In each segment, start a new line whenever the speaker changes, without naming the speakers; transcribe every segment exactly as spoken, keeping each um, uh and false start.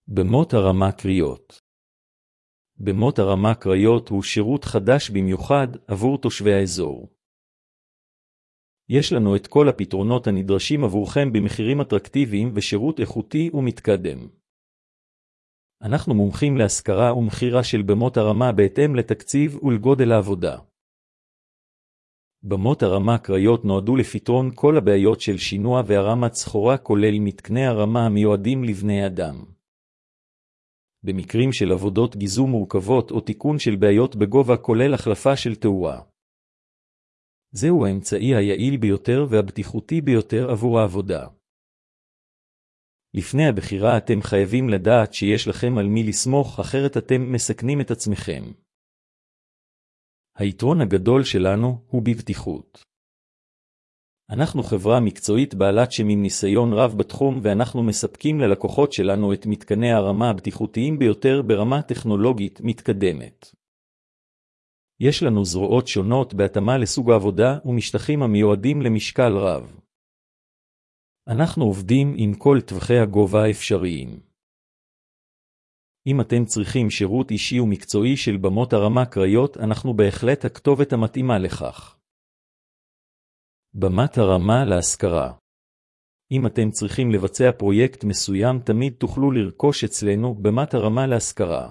במות הרמה קריות. במות הרמה קריות הוא שירות חדש במיוחד עבור תושבי האזור. יש לנו את כל הפתרונות הנדרשים עבורכם במחירים אטרקטיביים ושירות איכותי ומתקדם. אנחנו מומחים להשכרה ומחירה של במות הרמה בהתאם לתקציב ולגודל העבודה. במות הרמה קריות נועדו לפתרון כל הבעיות של שינוע והרמת סחורה כולל מתקני הרמה המיועדים לבני אדם. במקרים של עבודות גיזום מורכבות או תיקון של בעיות בגובה כולל החלפה של תאורה. זהו האמצעי היעיל ביותר והבטיחותי ביותר עבור העבודה. לפני הבחירה אתם חייבים לדעת שיש לכם על מי לסמוך, אחרת אתם מסכנים את עצמכם. היתרון הגדול שלנו הוא בבטיחות. אנחנו חברה מקצועית בעלת שם עם ניסיון רב בתחום, ואנחנו מספקים ללקוחות שלנו את מתקני הרמה הבטיחותיים ביותר ברמה טכנולוגית מתקדמת. יש לנו זרועות שונות בהתאמה לסוג העבודה ומשטחים המיועדים למשקל רב. אנחנו עובדים עם כל טווחי הגובה האפשריים. אם אתם צריכים שירות אישי ומקצועי של במות הרמה קריות, אנחנו בהחלט הכתובת המתאימה לכך. במת הרמה להשכרה. אם אתם צריכים לבצע פרויקט מסוים, תמיד תוכלו לרכוש אצלנו במת הרמה להשכרה.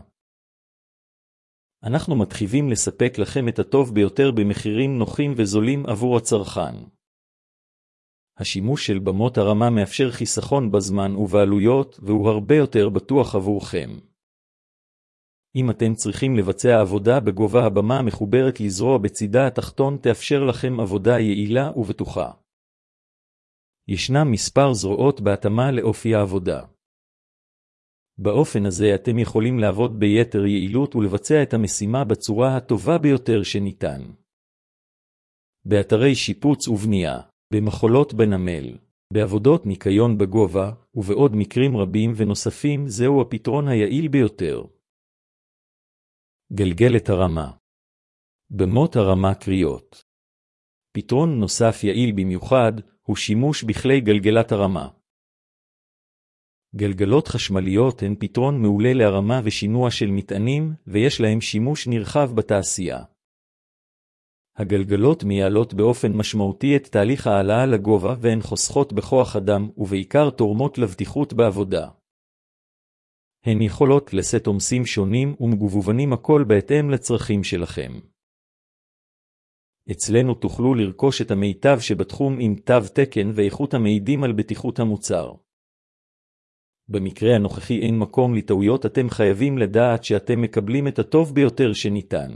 אנחנו מתחיבים לספק לכם את הטוב ביותר במחירים נוחים וזולים עבור הצרכן. השימוש של במות הרמה מאפשר חיסכון בזמן ובעלויות, והוא הרבה יותר בטוח עבורכם. אם אתם צריכים לבצע עבודה בגובה, הבמה המחוברת לזרוע בצידה התחתון תאפשר לכם עבודה יעילה ובטוחה. ישנם מספר זרועות בהתאמה לאופי העבודה. באופן הזה אתם יכולים לעבוד ביתר יעילות ולבצע את המשימה בצורה הטובה ביותר שניתן. באתרי שיפוץ ובנייה, במחולות בנמל, בעבודות ניקיון בגובה, ובעוד מקרים רבים ונוספים, זהו הפתרון היעיל ביותר. גלגלת הרמה. במות הרמה קריות. פתרון נוסף יעיל במיוחד הוא שימוש בכלי גלגלת הרמה. גלגלות חשמליות הן פתרון מעולה להרמה ושינוע של מטענים, ויש להם שימוש נרחב בתעשייה. הגלגלות מייעלות באופן משמעותי את תהליך העלאה לגובה, והן חוסכות בכוח אדם ובעיקר תורמות לבטיחות בעבודה. הן יכולות לשאת עומסים שונים ומגוונים, הכל בהתאם לצרכים שלכם. אצלנו תוכלו לרכוש את המיטב שבתחום עם תו תקן ואיכות המעידים על בטיחות המוצר. במקרה הנוכחי אין מקום לטעויות, אתם חייבים לדעת שאתם מקבלים את הטוב ביותר שניתן.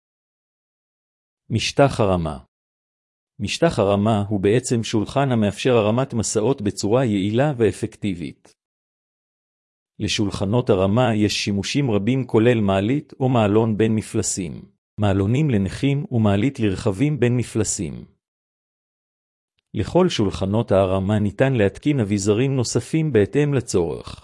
משטח הרמה. משטח הרמה הוא בעצם שולחן המאפשר הרמת מסעות בצורה יעילה ואפקטיבית. לשולחנות הרמה יש שימושים רבים כולל מעלית או מעלון בין מפלסים, מעלונים לנכים ומעלית לרכבים בין מפלסים. לכל שולחנות הרמה ניתן להתקין אביזרים נוספים בהתאם לצורך.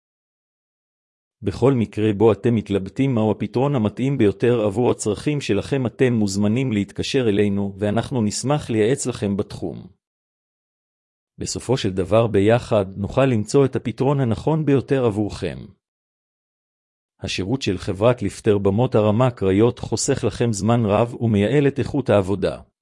בכל מקרה בו אתם מתלבטים מהו הפתרון המתאים ביותר עבור הצרכים שלכם, אתם מוזמנים להתקשר אלינו ואנחנו נשמח לייעץ לכם בתחום. בסופו של דבר ביחד נוכל למצוא את הפתרון הנכון ביותר עבורכם. השירות של חברת ליפטר במות הרמה קריות חוסך לכם זמן רב ומייעל את איכות העבודה.